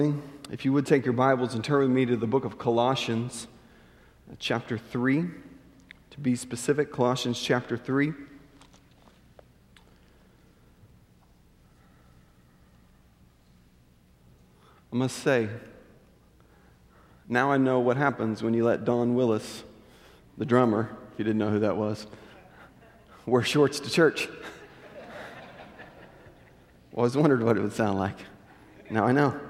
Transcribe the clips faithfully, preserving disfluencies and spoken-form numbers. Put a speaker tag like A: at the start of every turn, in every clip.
A: If you would take your Bibles and turn with me to the book of Colossians, chapter three. To be specific, Colossians chapter three. I must say, now I know what happens when you let Don Willis, the drummer, if you didn't know who that was, wear shorts to church. Always wondered what it would sound like. Now I know.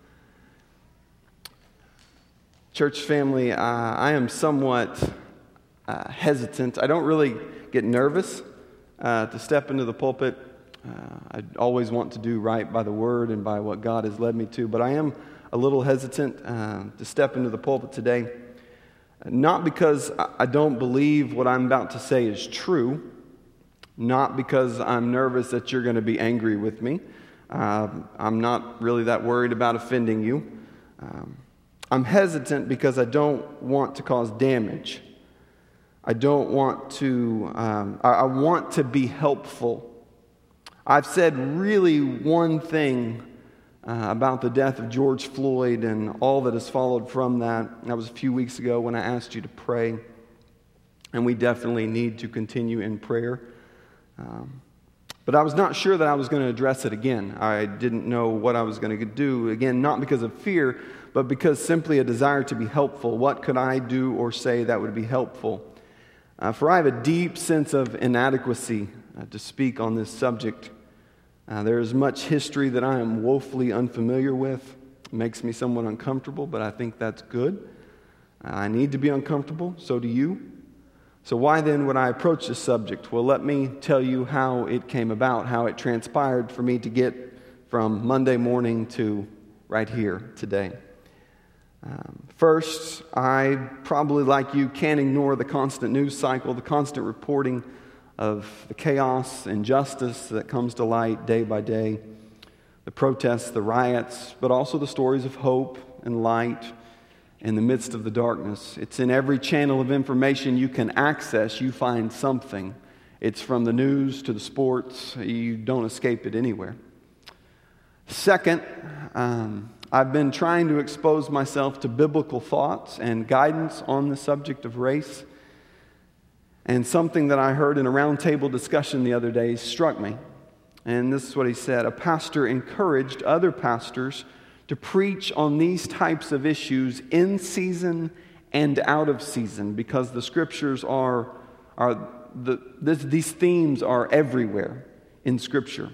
A: Church family, uh, I am somewhat uh, hesitant. I don't really get nervous uh, to step into the pulpit. Uh, I always want to do right by the Word and by what God has led me to, but I am a little hesitant uh, to step into the pulpit today. Not because I don't believe what I'm about to say is true, not because I'm nervous that you're going to be angry with me. Uh, I'm not really that worried about offending you. Um, I'm hesitant because I don't want to cause damage. I don't want to, um, I, I want to be helpful. I've said really one thing uh, about the death of George Floyd and all that has followed from that. That was a few weeks ago when I asked you to pray. And we definitely need to continue in prayer. Um, but I was not sure that I was going to address it again. I didn't know what I was going to do. Again, not because of fear, but because simply a desire to be helpful. What could I do or say that would be helpful? Uh, for I have a deep sense of inadequacy uh, to speak on this subject. Uh, there is much history that I am woefully unfamiliar with. It makes me somewhat uncomfortable, but I think that's good. Uh, I need to be uncomfortable, so do you. So why then would I approach this subject? Well, let me tell you how it came about, how it transpired for me to get from Monday morning to right here today. Um, first, I probably, like you, can't ignore the constant news cycle, the constant reporting of the chaos, injustice that comes to light day by day, the protests, the riots, but also the stories of hope and light in the midst of the darkness. It's in every channel of information you can access, you find something. It's from the news to the sports. You don't escape it anywhere. Second, um, I've been trying to expose myself to biblical thoughts and guidance on the subject of race. And something that I heard in a roundtable discussion the other day struck me. And this is what he said. A pastor encouraged other pastors to preach on these types of issues in season and out of season, because the scriptures are, are the, this, these themes are everywhere in Scripture.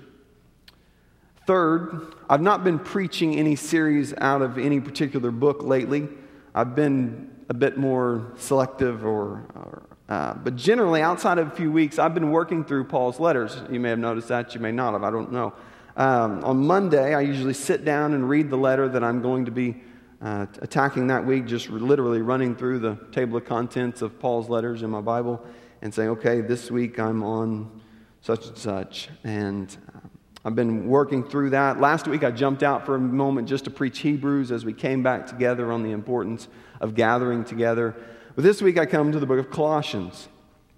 A: Third, I've not been preaching any series out of any particular book lately. I've been a bit more selective, or, or uh, but generally, outside of a few weeks, I've been working through Paul's letters. You may have noticed that, you may not have, I don't know. Um, on Monday, I usually sit down and read the letter that I'm going to be uh, attacking that week, just literally running through the table of contents of Paul's letters in my Bible and saying, okay, this week I'm on such and such. And uh, I've been working through that. Last week I jumped out for a moment just to preach Hebrews as we came back together on the importance of gathering together. But this week I come to the book of Colossians.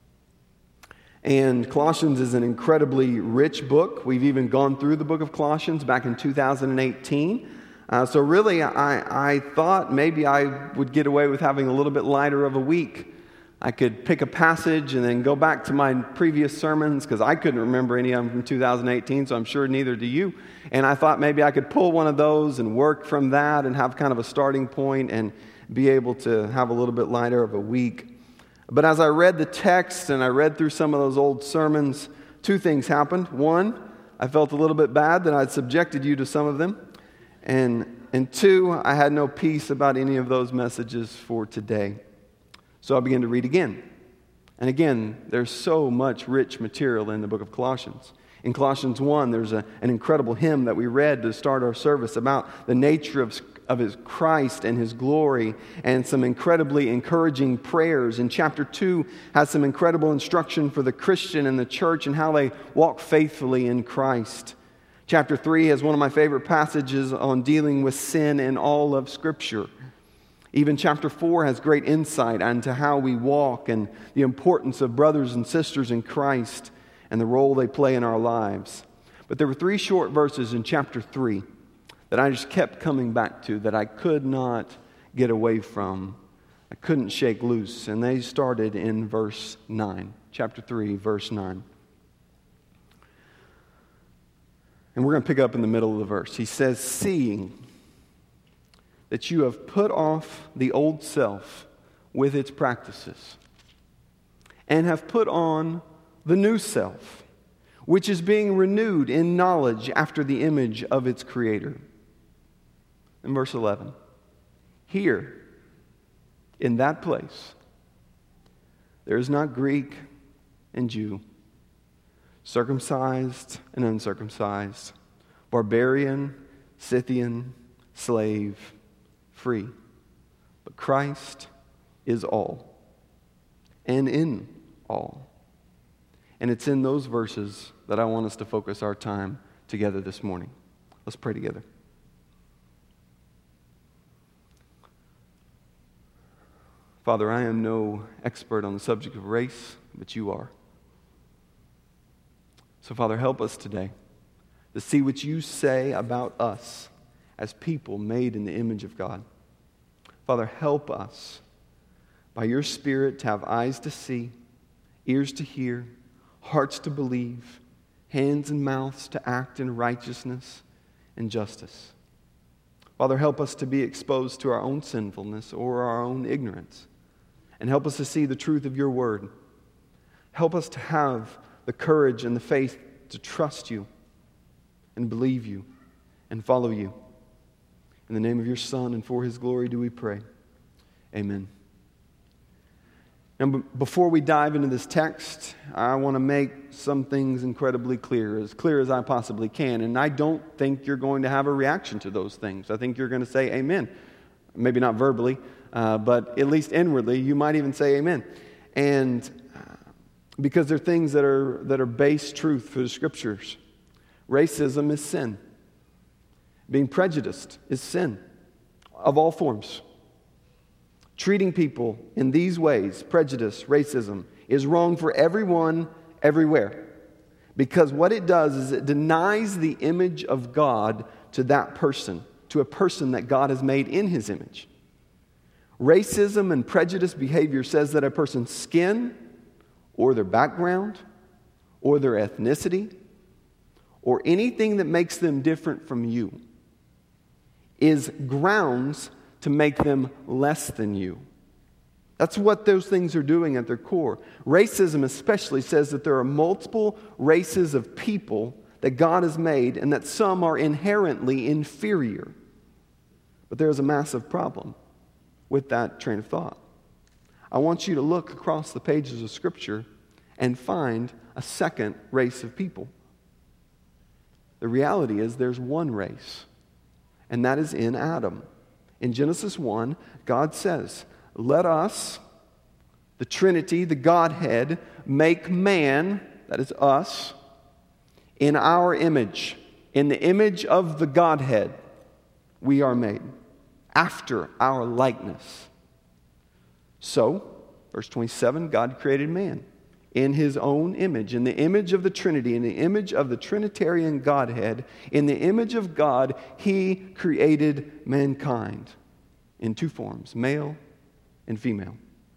A: And Colossians is an incredibly rich book. We've even gone through the book of Colossians back in two thousand eighteen. Uh, so really I, I thought maybe I would get away with having a little bit lighter of a week. I could pick a passage and then go back to my previous sermons, because I couldn't remember any of them from two thousand eighteen, so I'm sure neither do you. And I thought maybe I could pull one of those and work from that and have kind of a starting point and be able to have a little bit lighter of a week. But as I read the text and I read through some of those old sermons, two things happened. One, I felt a little bit bad that I'd subjected you to some of them. And, and two, I had no peace about any of those messages for today. So I began to read again. And again, there's so much rich material in the book of Colossians. In Colossians one, there's a, an incredible hymn that we read to start our service about the nature of, of his Christ and his glory, and some incredibly encouraging prayers. And chapter two has some incredible instruction for the Christian and the church and how they walk faithfully in Christ. Chapter three has one of my favorite passages on dealing with sin in all of Scripture. Even chapter four has great insight into how we walk and the importance of brothers and sisters in Christ and the role they play in our lives. But there were three short verses in chapter three that I just kept coming back to, that I could not get away from. I couldn't shake loose. And they started in verse nine, chapter three, verse nine. And we're going to pick up in the middle of the verse. He says, seeing that you have put off the old self with its practices, and have put on the new self, which is being renewed in knowledge after the image of its creator. In verse eleven, here, in that place, there is not Greek and Jew, circumcised and uncircumcised, barbarian, Scythian, slave, free. But Christ is all, and in all. And it's in those verses that I want us to focus our time together this morning. Let's pray together. Father, I am no expert on the subject of race, but you are. So, Father, help us today to see what you say about us as people made in the image of God. Father, help us by your Spirit to have eyes to see, ears to hear, hearts to believe, hands and mouths to act in righteousness and justice. Father, help us to be exposed to our own sinfulness or our own ignorance, and help us to see the truth of your word. Help us to have the courage and the faith to trust you and believe you and follow you. In the name of your Son and for his glory do we pray. Amen. Now, before we dive into this text, I want to make some things incredibly clear, as clear as I possibly can. And I don't think you're going to have a reaction to those things. I think you're going to say amen. Maybe not verbally, uh, but at least inwardly, you might even say amen. And uh, because they're things that are, that are base truth for the Scriptures. Racism is sin. Being prejudiced is sin of all forms. Treating people in these ways, prejudice, racism, is wrong for everyone, everywhere. Because what it does is it denies the image of God to that person, to a person that God has made in his image. Racism and prejudice behavior says that a person's skin, or their background, or their ethnicity, or anything that makes them different from you, is grounds to make them less than you. That's what those things are doing at their core. Racism especially says that there are multiple races of people that God has made and that some are inherently inferior. But there's a massive problem with that train of thought. I want you to look across the pages of Scripture and find a second race of people. The reality is there's one race, and that is in Adam. In Genesis one, God says, let us, the Trinity, the Godhead, make man, that is us, in our image. In the image of the Godhead, we are made, after our likeness. So, verse twenty-seven, God created man in his own image, in the image of the Trinity, in the image of the Trinitarian Godhead, in the image of God, he created mankind in two forms, male and female.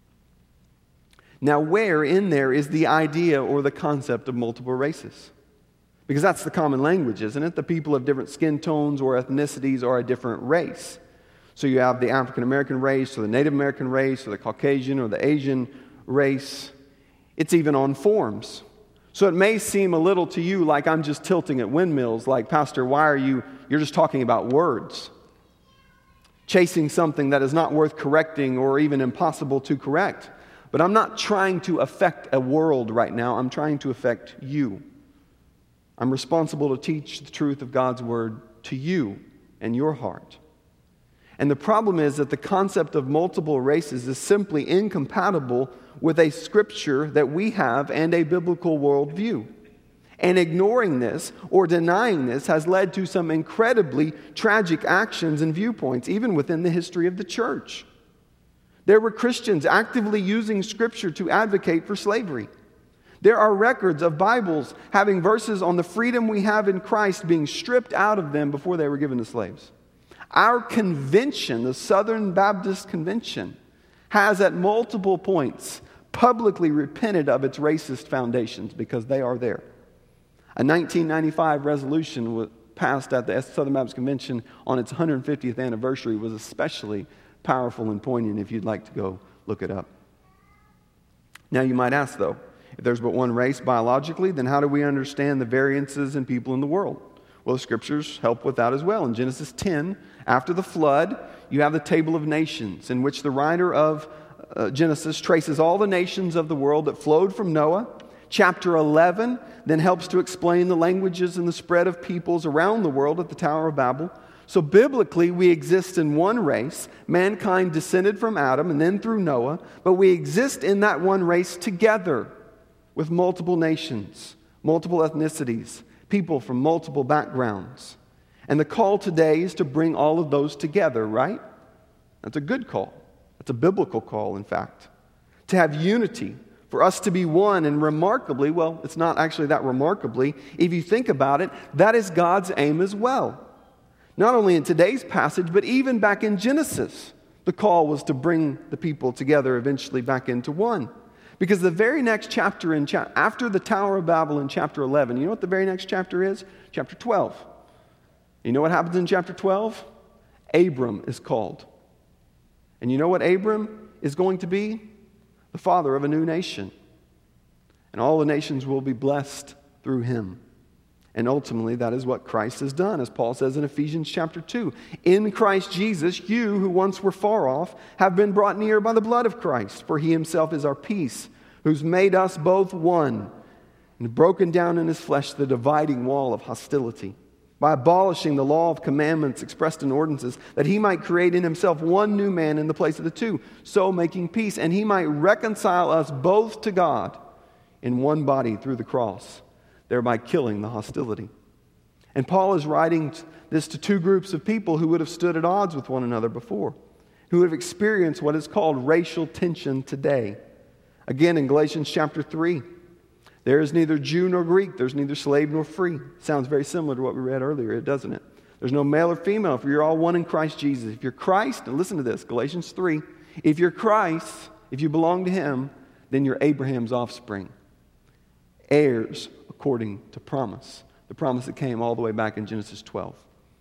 A: Now, where in there is the idea or the concept of multiple races? Because that's the common language, isn't it? The people of different skin tones or ethnicities are a different race. So you have the African American race, or the Native American race, or the Caucasian or the Asian race. It's even on forms. So it may seem a little to you like I'm just tilting at windmills, like, Pastor, why are you, you're just talking about words. Chasing something that is not worth correcting or even impossible to correct. But I'm not trying to affect a world right now. I'm trying to affect you. I'm responsible to teach the truth of God's Word to you and your heart. And the problem is that the concept of multiple races is simply incompatible with a scripture that we have and a biblical worldview. And ignoring this or denying this has led to some incredibly tragic actions and viewpoints, even within the history of the church. There were Christians actively using Scripture to advocate for slavery. There are records of Bibles having verses on the freedom we have in Christ being stripped out of them before they were given to slaves. Our convention, the Southern Baptist Convention, has at multiple points publicly repented of its racist foundations because they are there. A nineteen ninety-five resolution was passed at the Southern Baptist Convention on its one hundred fiftieth anniversary was especially powerful and poignant if you'd like to go look it up. Now you might ask though, if there's but one race biologically, then how do we understand the variances in people in the world? Well, the scriptures help with that as well. In Genesis ten, after the flood, you have the table of nations in which the writer of uh, Genesis traces all the nations of the world that flowed from Noah. Chapter eleven then helps to explain the languages and the spread of peoples around the world at the Tower of Babel. So biblically, we exist in one race. Mankind descended from Adam and then through Noah, but we exist in that one race together with multiple nations, multiple ethnicities, people from multiple backgrounds. And the call today is to bring all of those together, right? That's a good call. That's a biblical call, in fact. To have unity, for us to be one, and remarkably, well, it's not actually that remarkably, if you think about it, that is God's aim as well. Not only in today's passage, but even back in Genesis, the call was to bring the people together eventually back into one. Because the very next chapter, in cha- after the Tower of Babel in chapter eleven, you know what the very next chapter is? Chapter twelve. You know what happens in chapter twelve? Abram is called. And you know what Abram is going to be? The father of a new nation. And all the nations will be blessed through him. And ultimately, that is what Christ has done, as Paul says in Ephesians chapter two. In Christ Jesus, you who once were far off have been brought near by the blood of Christ, for he himself is our peace, who's made us both one, and broken down in his flesh the dividing wall of hostility, by abolishing the law of commandments expressed in ordinances, that he might create in himself one new man in the place of the two, so making peace, and he might reconcile us both to God in one body through the cross, thereby killing the hostility. And Paul is writing this to two groups of people who would have stood at odds with one another before, who would have experienced what is called racial tension today. Again, in Galatians chapter three, there is neither Jew nor Greek, there's neither slave nor free. Sounds very similar to what we read earlier, doesn't it? There's no male or female, for you're all one in Christ Jesus. If you're Christ, and listen to this, Galatians three, if you're Christ, if you belong to him, then you're Abraham's offspring, heirs according to promise. The promise that came all the way back in Genesis twelve.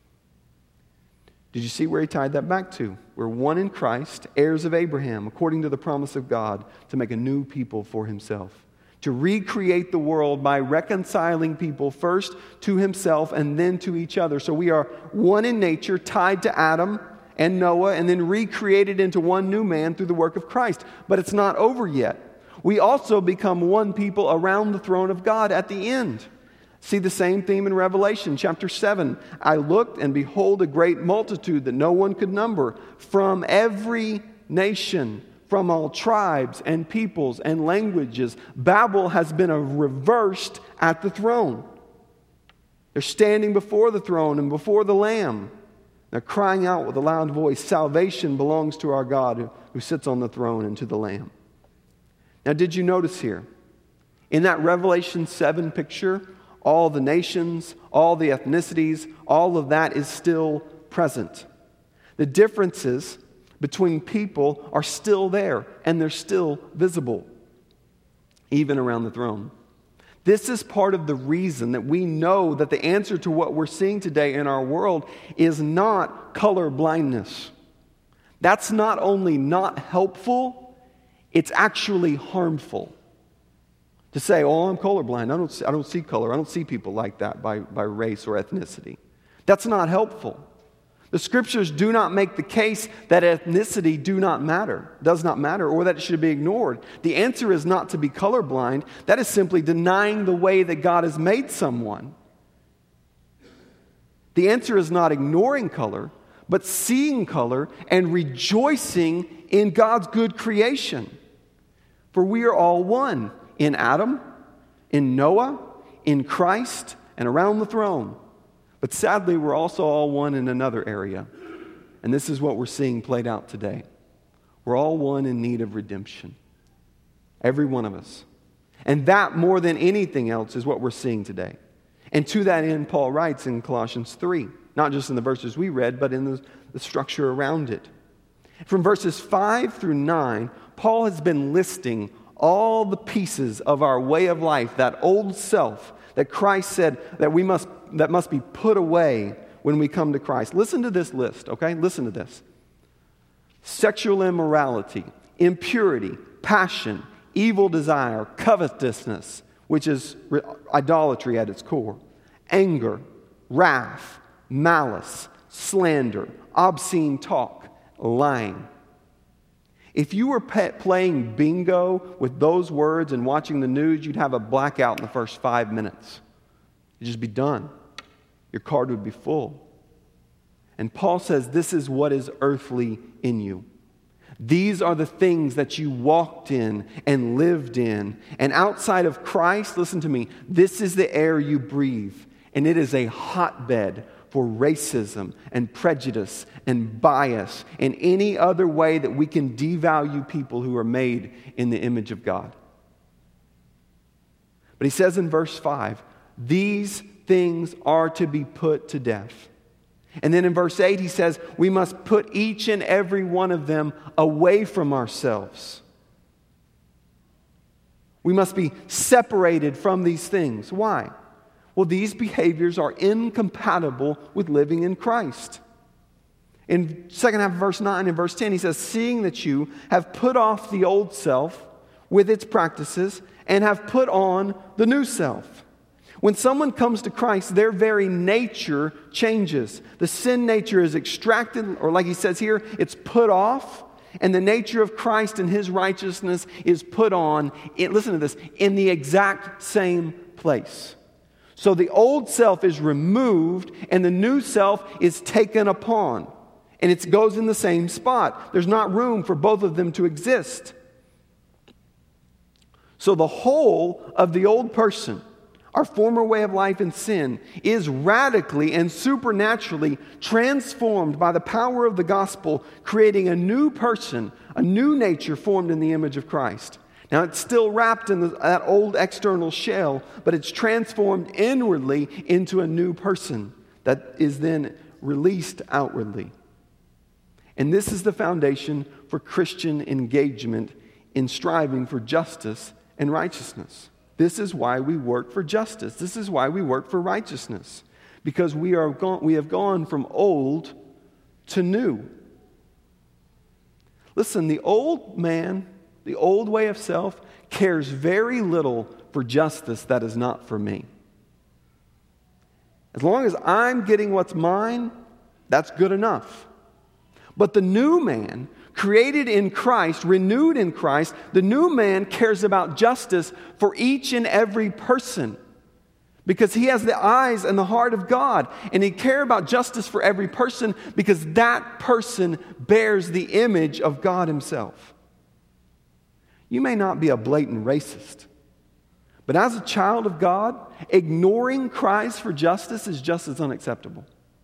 A: Did you see where he tied that back to? We're one in Christ, heirs of Abraham, according to the promise of God, to make a new people for himself. To recreate the world by reconciling people first to himself and then to each other. So we are one in nature, tied to Adam and Noah, and then recreated into one new man through the work of Christ. But it's not over yet. We also become one people around the throne of God at the end. See the same theme in Revelation chapter seven. I looked, and behold, a great multitude that no one could number, from every nation, from all tribes and peoples and languages. Babel has been reversed at the throne. They're standing before the throne and before the Lamb. They're crying out with a loud voice, salvation belongs to our God who, who sits on the throne and to the Lamb. Now, did you notice here, in that Revelation seven picture, all the nations, all the ethnicities, all of that is still present. The differences between people are still there, and they're still visible, even around the throne. This is part of the reason that we know that the answer to what we're seeing today in our world is not color blindness. That's not only not helpful, it's actually harmful. To say, oh, I'm colorblind. I don't see, I don't see color. I don't see people like that by, by race or ethnicity. That's not helpful. The scriptures do not make the case that ethnicity do not matter, does not matter, or that it should be ignored. The answer is not to be colorblind. That is simply denying the way that God has made someone. The answer is not ignoring color, but seeing color and rejoicing in God's good creation. For we are all one. In Adam, in Noah, in Christ, and around the throne. But sadly, we're also all one in another area. And this is what we're seeing played out today. We're all one in need of redemption. Every one of us. And that, more than anything else, is what we're seeing today. And to that end, Paul writes in Colossians three, not just in the verses we read, but in the, the structure around it. From verses five through nine, Paul has been listing all the pieces of our way of life, that old self that Christ said that we must that must be put away when we come to Christ. Listen to this list, okay? Listen to this. Sexual immorality, impurity, passion, evil desire, covetousness, which is idolatry at its core, anger, wrath, malice, slander, obscene talk, lying. If you were pe- playing bingo with those words and watching the news, you'd have a blackout in the first five minutes. You'd just be done. Your card would be full. And Paul says this is what is earthly in you. These are the things that you walked in and lived in. And outside of Christ, listen to me, this is the air you breathe. And it is a hotbed for racism and prejudice and bias and any other way that we can devalue people who are made in the image of God. But he says in verse five, these things are to be put to death. And then in verse eight, he says, we must put each and every one of them away from ourselves. We must be separated from these things. Why? Well, these behaviors are incompatible with living in Christ. In second half of verse nine and verse ten, he says, seeing that you have put off the old self with its practices and have put on the new self. When someone comes to Christ, their very nature changes. The sin nature is extracted, or like he says here, it's put off, and the nature of Christ and his righteousness is put on, in, listen to this, in the exact same place. So the old self is removed, and the new self is taken upon. And it goes in the same spot. There's not room for both of them to exist. So the whole of the old person, our former way of life in sin, is radically and supernaturally transformed by the power of the gospel, creating a new person, a new nature formed in the image of Christ. Now, it's still wrapped in the, that old external shell, but it's transformed inwardly into a new person that is then released outwardly. And this is the foundation for Christian engagement in striving for justice and righteousness. This is why we work for justice. This is why we work for righteousness. Because we are gone, we have gone from old to new. Listen, the old man, the old way of self, cares very little for justice that is not for me. As long as I'm getting what's mine, that's good enough. But the new man, created in Christ, renewed in Christ, the new man cares about justice for each and every person. Because he has the eyes and the heart of God. And he cares about justice for every person because that person bears the image of God himself. You may not be a blatant racist, but as a child of God, ignoring Christ for justice is just as unacceptable.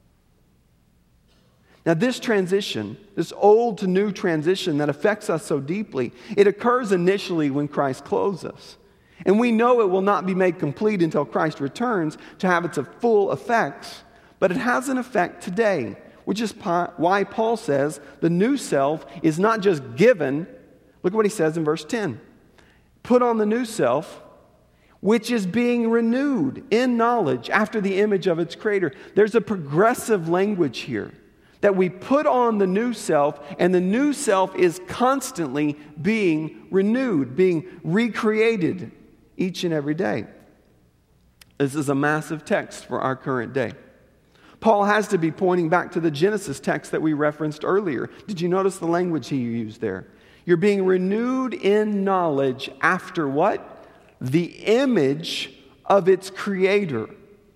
A: Now, this transition, this old to new transition that affects us so deeply, it occurs initially when Christ clothes us. And we know it will not be made complete until Christ returns to have its full effects, but it has an effect today, which is why Paul says the new self is not just given. Look at what he says in verse ten. Put on the new self, which is being renewed in knowledge after the image of its creator. There's a progressive language here. That we put on the new self, and the new self is constantly being renewed, being recreated each and every day. This is a massive text for our current day. Paul has to be pointing back to the Genesis text that we referenced earlier. Did you notice the language he used there? You're being renewed in knowledge after what? The image of its creator.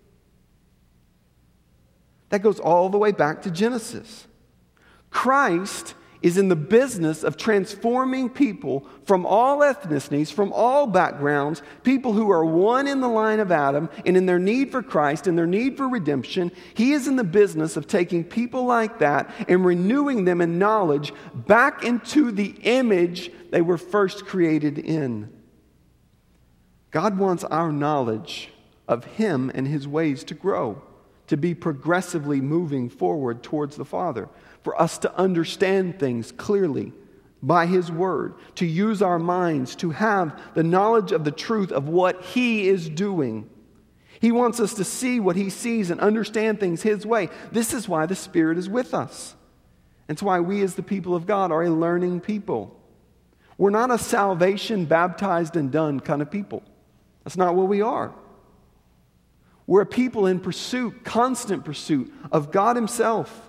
A: That goes all the way back to Genesis. Christ is in the business of transforming people from all ethnicities, from all backgrounds, people who are one in the line of Adam, and in their need for Christ, and their need for redemption. He is in the business of taking people like that and renewing them in knowledge back into the image they were first created in. God wants our knowledge of Him and His ways to grow, to be progressively moving forward towards the Father, for us to understand things clearly by His Word, to use our minds, to have the knowledge of the truth of what He is doing. He wants us to see what He sees and understand things His way. This is why the Spirit is with us. It's why we as the people of God are a learning people. We're not a salvation, baptized and done kind of people. That's not what we are. We're a people in pursuit, constant pursuit of God Himself.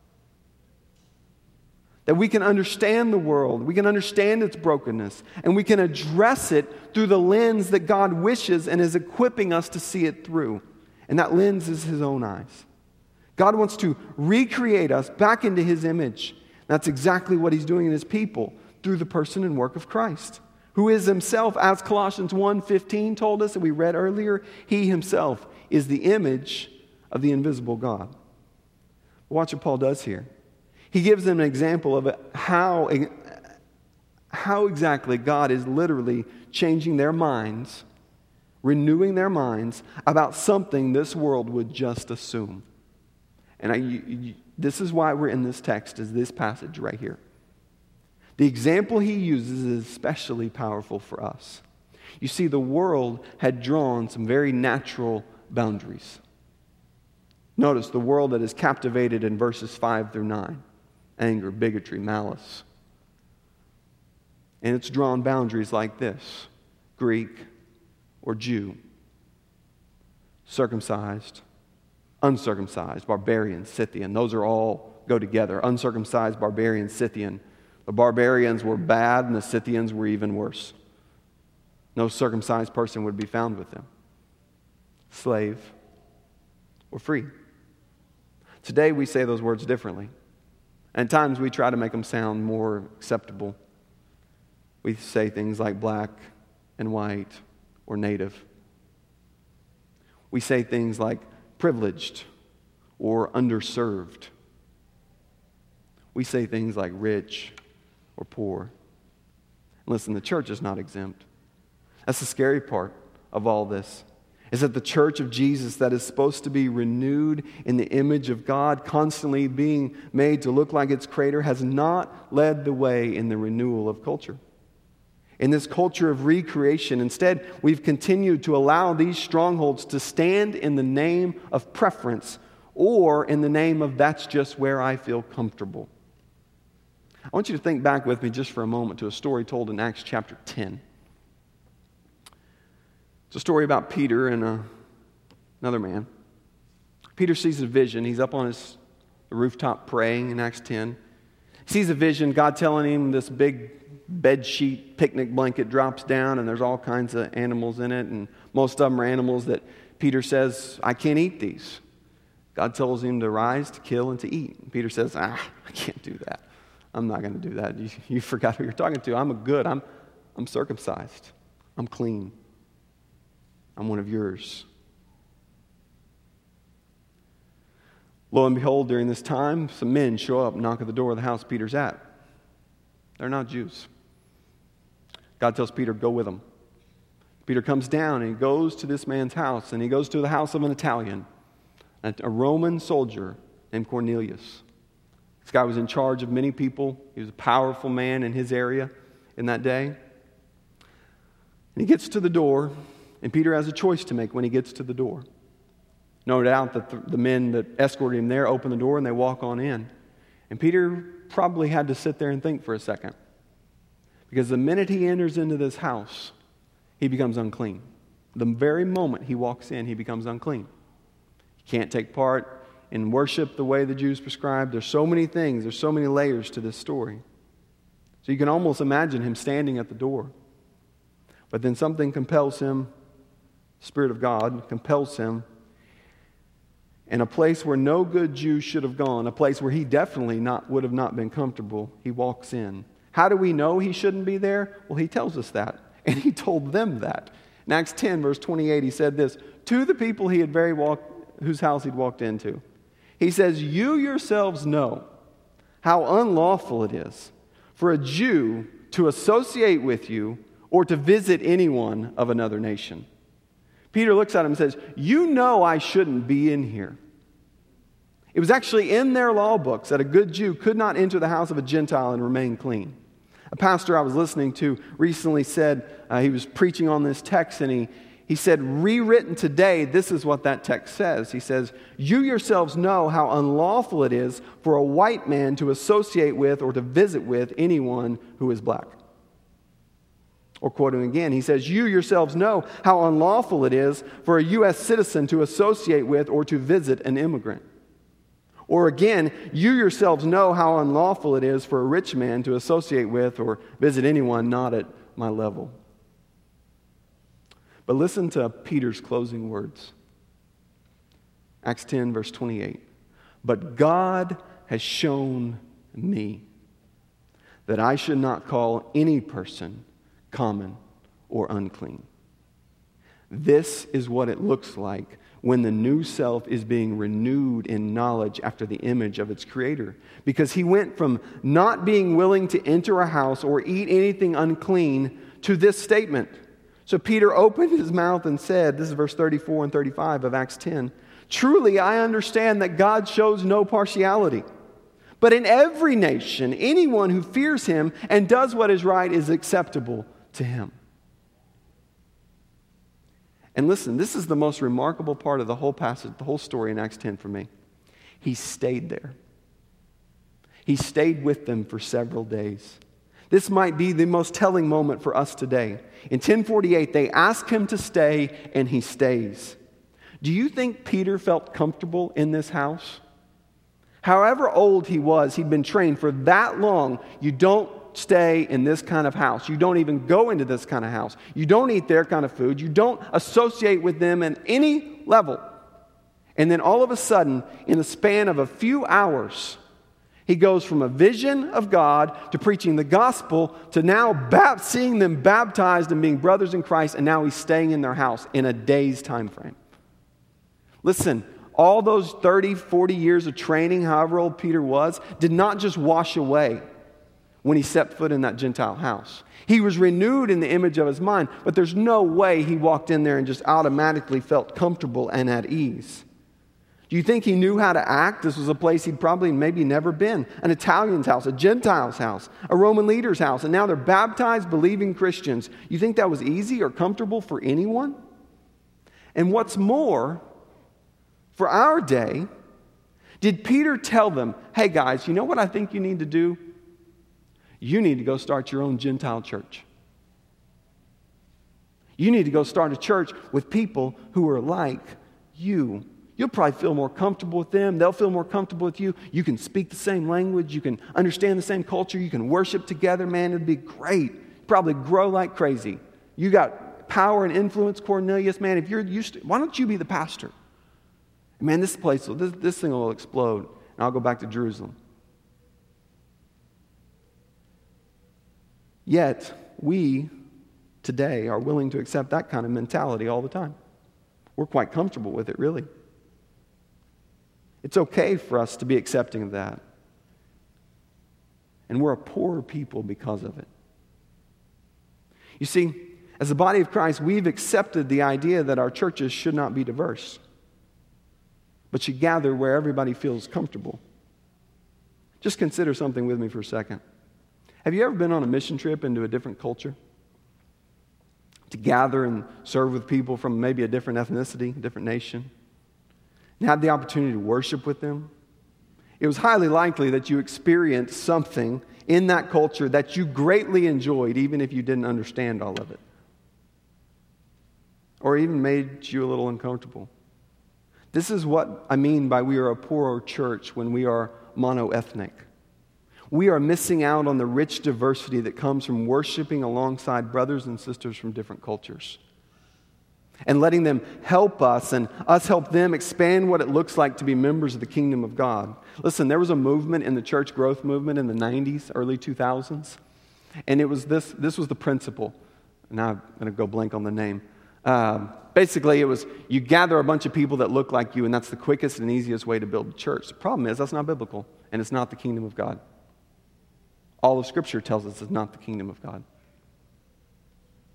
A: That we can understand the world, we can understand its brokenness, and we can address it through the lens that God wishes and is equipping us to see it through. And that lens is His own eyes. God wants to recreate us back into His image. That's exactly what He's doing in His people through the person and work of Christ, who is Himself, as Colossians one fifteen told us that we read earlier, He Himself is the image of the invisible God. Watch what Paul does here. He gives them an example of how, how exactly God is literally changing their minds, renewing their minds about something this world would just assume. And I, you, you, this is why we're in this text, is this passage right here. The example he uses is especially powerful for us. You see, the world had drawn some very natural boundaries. Notice the world that is captivated in verses five through nine. Anger, bigotry, malice. And it's drawn boundaries like this: Greek or Jew, circumcised, uncircumcised, barbarian, Scythian. Those are all go together. Uncircumcised, barbarian, Scythian. The barbarians were bad and the Scythians were even worse. No circumcised person would be found with them. Slave or free. Today we say those words differently. And at times we try to make them sound more acceptable. We say things like black and white or native. We say things like privileged or underserved. We say things like rich or poor. Listen, the church is not exempt. That's the scary part of all this, is that the church of Jesus that is supposed to be renewed in the image of God, constantly being made to look like its creator, has not led the way in the renewal of culture. In this culture of recreation, instead, we've continued to allow these strongholds to stand in the name of preference or in the name of that's just where I feel comfortable. I want you to think back with me just for a moment to a story told in Acts chapter ten. It's a story about Peter and a, another man. Peter sees a vision. He's up on his rooftop praying in Acts ten. He sees a vision, God telling him this big bed sheet, picnic blanket drops down, and there's all kinds of animals in it, and most of them are animals that Peter says, I can't eat these. God tells him to rise, to kill, and to eat. And Peter says, ah, I can't do that. I'm not going to do that. You, you forgot who you're talking to. I'm a good. I'm, I'm circumcised. I'm clean. I'm one of yours. Lo and behold, during this time, some men show up and knock at the door of the house Peter's at. They're not Jews. God tells Peter, go with them. Peter comes down and he goes to this man's house, and he goes to the house of an Italian, a Roman soldier named Cornelius. This guy was in charge of many people. He was a powerful man in his area in that day. And he gets to the door, and Peter has a choice to make when he gets to the door. No doubt that the, the men that escorted him there open the door and they walk on in. And Peter probably had to sit there and think for a second. Because the minute he enters into this house, he becomes unclean. The very moment he walks in, he becomes unclean. He can't take part in worship the way the Jews prescribed. There's so many things, there's so many layers to this story. So you can almost imagine him standing at the door. But then something compels him, the Spirit of God compels him, in a place where no good Jew should have gone, a place where he definitely not would have not been comfortable, he walks in. How do we know he shouldn't be there? Well, he tells us that, and he told them that. In Acts ten, verse twenty-eight, he said this to the people he had very walked, whose house he'd walked into. He says, you yourselves know how unlawful it is for a Jew to associate with you or to visit anyone of another nation. Peter looks at him and says, you know I shouldn't be in here. It was actually in their law books that a good Jew could not enter the house of a Gentile and remain clean. A pastor I was listening to recently said, uh, he was preaching on this text, and he, he said, rewritten today, this is what that text says. He says, you yourselves know how unlawful it is for a white man to associate with or to visit with anyone who is black. Or quoting again, he says, you yourselves know how unlawful it is for a U S citizen to associate with or to visit an immigrant. Or again, you yourselves know how unlawful it is for a rich man to associate with or visit anyone not at my level. But listen to Peter's closing words. Acts ten, verse twenty-eight. But God has shown me that I should not call any person common or unclean. This is what it looks like when the new self is being renewed in knowledge after the image of its creator. Because he went from not being willing to enter a house or eat anything unclean to this statement. So Peter opened his mouth and said, this is verse thirty-four and thirty-five of Acts ten, truly I understand that God shows no partiality. But in every nation, anyone who fears him and does what is right is acceptable to him. And listen, this is the most remarkable part of the whole passage, the whole story in Acts ten for me. He stayed there. He stayed with them for several days. This might be the most telling moment for us today. In ten forty-eight, they ask him to stay, and he stays. Do you think Peter felt comfortable in this house? However old he was, he'd been trained for that long. You don't stay in this kind of house. You don't even go into this kind of house. You don't eat their kind of food. You don't associate with them in any level. And then all of a sudden, in the span of a few hours, he goes from a vision of God to preaching the gospel to now bap- seeing them baptized and being brothers in Christ, and now he's staying in their house in a day's time frame. Listen, all those thirty, forty years of training, however old Peter was, did not just wash away when he set foot in that Gentile house. He was renewed in the image of his mind, but there's no way he walked in there and just automatically felt comfortable and at ease. Do you think he knew how to act? This was a place he'd probably maybe never been. An Italian's house, a Gentile's house, a Roman leader's house, and now they're baptized, believing Christians. You think that was easy or comfortable for anyone? And what's more, for our day, did Peter tell them, hey guys, you know what I think you need to do? You need to go start your own Gentile church. You need to go start a church with people who are like you. You'll probably feel more comfortable with them. They'll feel more comfortable with you. You can speak the same language. You can understand the same culture. You can worship together. Man, it'd be great. You'd probably grow like crazy. You got power and influence, Cornelius. Man, if you're used to, why don't you be the pastor? Man, this place, will, this, this thing will explode, and I'll go back to Jerusalem. Yet, we today are willing to accept that kind of mentality all the time. We're quite comfortable with it, really. It's okay for us to be accepting of that. And we're a poorer people because of it. You see, as the body of Christ, we've accepted the idea that our churches should not be diverse, but should gather where everybody feels comfortable. Just consider something with me for a second. Have you ever been on a mission trip into a different culture? To gather and serve with people from maybe a different ethnicity, different nation? And had the opportunity to worship with them? It was highly likely that you experienced something in that culture that you greatly enjoyed, even if you didn't understand all of it. Or even made you a little uncomfortable. This is what I mean by we are a poorer church when we are monoethnic. We are missing out on the rich diversity that comes from worshiping alongside brothers and sisters from different cultures. And letting them help us and us help them expand what it looks like to be members of the kingdom of God. Listen, there was a movement in the church growth movement in the nineties, early two thousands. And it was this, this was the principle. Now I'm going to go blank on the name. Um, basically, it was you gather a bunch of people that look like you, and that's the quickest and easiest way to build a church. The problem is that's not biblical, and it's not the kingdom of God. All of Scripture tells us it's not the kingdom of God.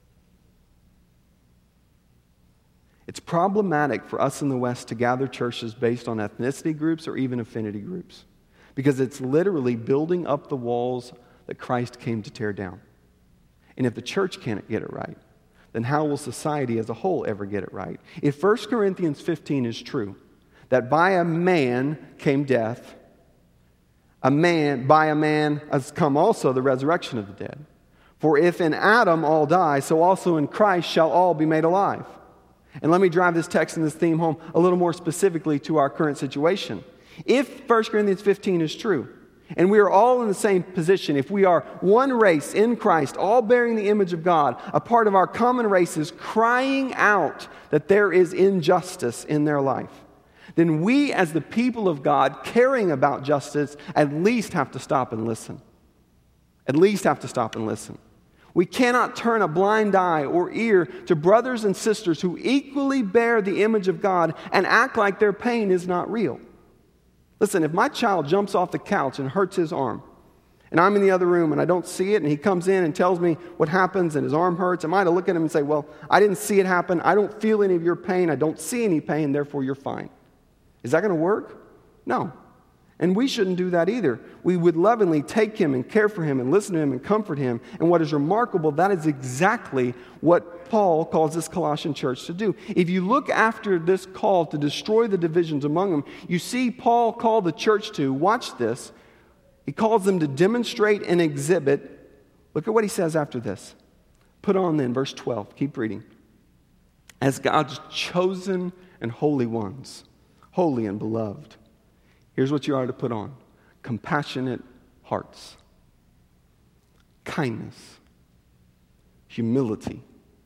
A: It's problematic for us in the West to gather churches based on ethnicity groups or even affinity groups, because it's literally building up the walls that Christ came to tear down. And if the church can't get it right, then how will society as a whole ever get it right? If First Corinthians fifteen is true, that by a man came death, a man, by a man has come also the resurrection of the dead. For if in Adam all die, so also in Christ shall all be made alive. And let me drive this text and this theme home a little more specifically to our current situation. If First Corinthians fifteen is true, and we are all in the same position, if we are one race in Christ, all bearing the image of God, a part of our common race is crying out that there is injustice in their life, then we as the people of God caring about justice at least have to stop and listen. At least have to stop and listen. We cannot turn a blind eye or ear to brothers and sisters who equally bear the image of God and act like their pain is not real. Listen, if my child jumps off the couch and hurts his arm, and I'm in the other room and I don't see it, and he comes in and tells me what happens and his arm hurts, am I to look at him and say, well, I didn't see it happen, I don't feel any of your pain, I don't see any pain, therefore you're fine. Is that going to work? No. And we shouldn't do that either. We would lovingly take him and care for him and listen to him and comfort him. And what is remarkable, that is exactly what Paul calls this Colossian church to do. If you look after this call to destroy the divisions among them, you see Paul call the church to, watch this, he calls them to demonstrate and exhibit. Look at what he says after this. Put on then, verse twelve, keep reading. As God's chosen and holy ones, holy and beloved. Here's what you are to put on. Compassionate hearts, kindness, humility,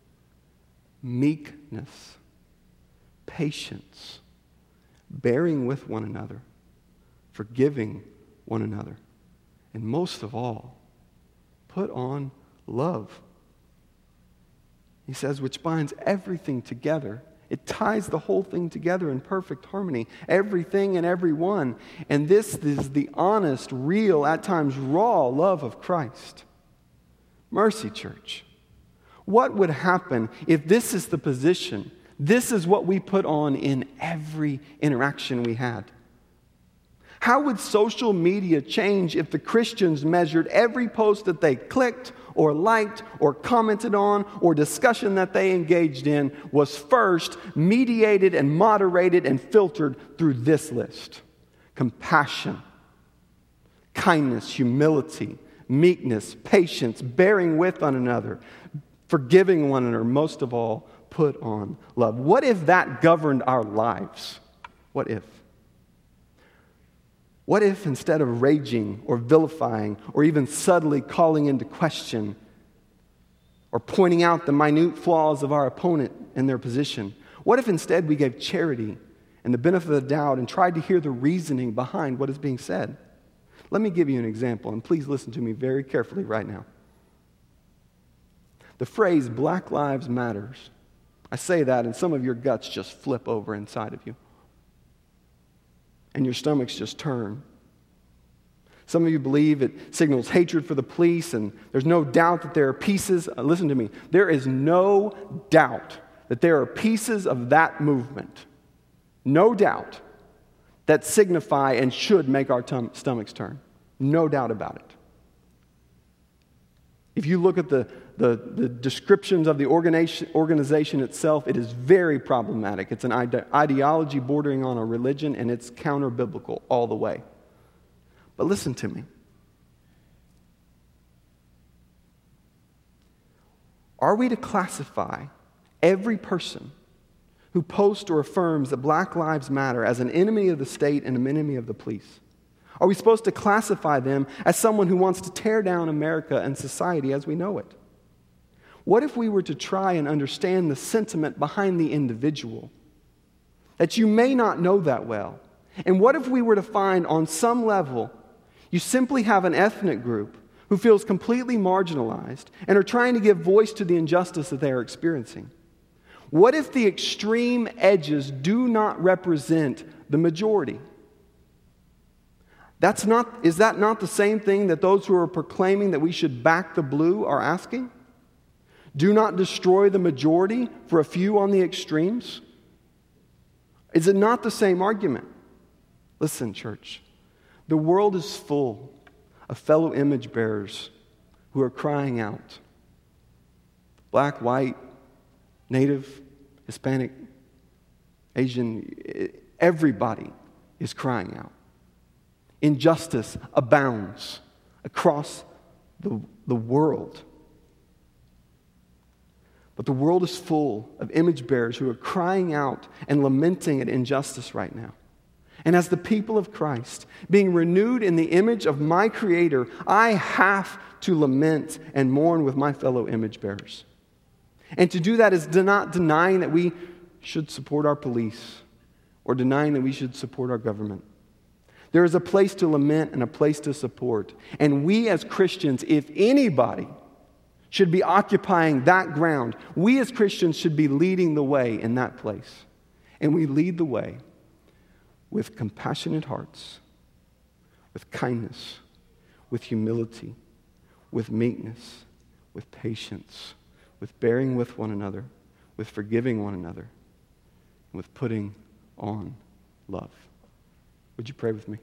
A: meekness, patience, bearing with one another, forgiving one another, and most of all, put on love. He says, which binds everything together. It ties the whole thing together in perfect harmony, everything and everyone. And this is the honest, real, at times raw love of Christ. Mercy Church. What would happen if this is the position, this is what we put on in every interaction we had? How would social media change if the Christians measured every post that they clicked or liked or commented on or discussion that they engaged in was first mediated and moderated and filtered through this list? Compassion, kindness, humility, meekness, patience, bearing with one another, forgiving one another, most of all, put on love. What if that governed our lives? What if? What if instead of raging or vilifying or even subtly calling into question or pointing out the minute flaws of our opponent and their position, what if instead we gave charity and the benefit of the doubt and tried to hear the reasoning behind what is being said? Let me give you an example, and please listen to me very carefully right now. The phrase Black Lives Matters, I say that and some of your guts just flip over inside of you. And your stomachs just turn. Some of you believe it signals hatred for the police, and there's no doubt that there are pieces, uh, listen to me, there is no doubt that there are pieces of that movement, no doubt, that signify and should make our tum- stomachs turn. No doubt about it. If you look at the, the, the descriptions of the organization, organization itself, it is very problematic. It's an ide- ideology bordering on a religion, and it's counter-biblical all the way. But listen to me. Are we to classify every person who posts or affirms that Black Lives Matter as an enemy of the state and an enemy of the police? Are we supposed to classify them as someone who wants to tear down America and society as we know it? What if we were to try and understand the sentiment behind the individual that you may not know that well? And what if we were to find on some level you simply have an ethnic group who feels completely marginalized and are trying to give voice to the injustice that they are experiencing? What if the extreme edges do not represent the majority? That's not, is that not the same thing that those who are proclaiming that we should back the blue are asking? Do not destroy the majority for a few on the extremes. Is it not the same argument? Listen, church, the world is full of fellow image bearers who are crying out. Black, white, Native, Hispanic, Asian, everybody is crying out. Injustice abounds across the, the world. But the world is full of image bearers who are crying out and lamenting at injustice right now. And as the people of Christ, being renewed in the image of my Creator, I have to lament and mourn with my fellow image bearers. And to do that is not denying that we should support our police or denying that we should support our government. There is a place to lament and a place to support. And we as Christians, if anybody should be occupying that ground, we as Christians should be leading the way in that place. And we lead the way with compassionate hearts, with kindness, with humility, with meekness, with patience, with bearing with one another, with forgiving one another, and with putting on love. Would you pray with me?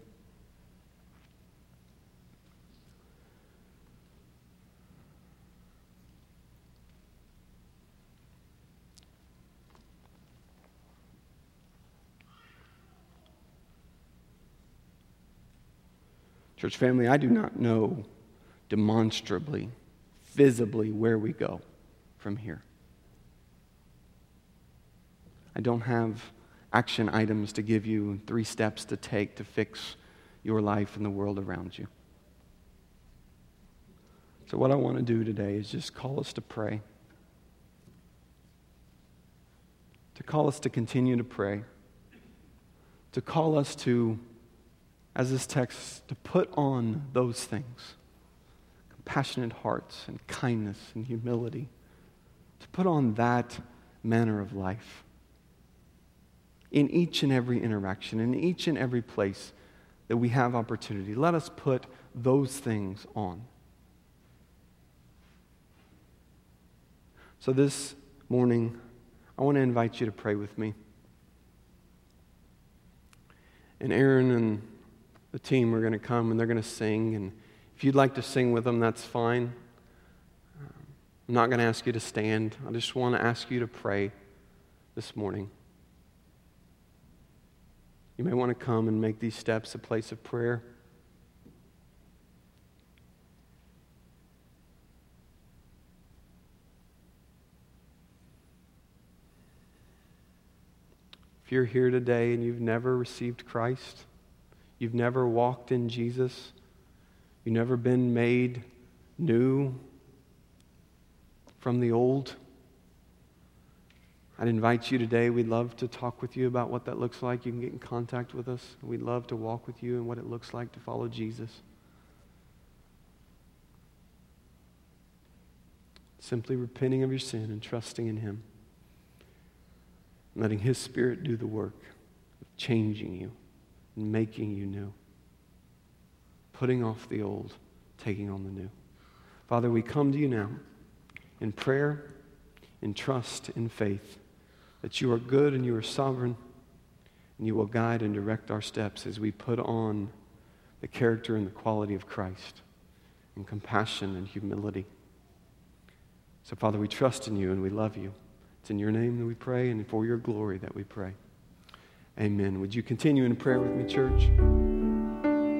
A: Church family, I do not know demonstrably, visibly where we go from here. I don't have action items to give you, three steps to take to fix your life and the world around you. So what I want to do today is just call us to pray. To call us to continue to pray. To call us to, as this text, to put on those things. Compassionate hearts and kindness and humility. To put on that manner of life. In each and every interaction, in each and every place that we have opportunity, let us put those things on. So this morning, I want to invite you to pray with me. And Aaron and the team are going to come and they're going to sing. And if you'd like to sing with them, that's fine. I'm not going to ask you to stand. I just want to ask you to pray this morning. You may want to come and make these steps a place of prayer. If you're here today and you've never received Christ, you've never walked in Jesus, you've never been made new from the old, I'd invite you today. We'd love to talk with you about what that looks like. You can get in contact with us. We'd love to walk with you and what it looks like to follow Jesus. Simply repenting of your sin and trusting in Him. Letting His Spirit do the work of changing you and making you new. Putting off the old, taking on the new. Father, we come to you now in prayer, in trust, in faith, that you are good and you are sovereign, and you will guide and direct our steps as we put on the character and the quality of Christ, and compassion and humility. So, Father, we trust in you and we love you. It's in your name that we pray and for your glory that we pray. Amen. Would you continue in prayer with me, church?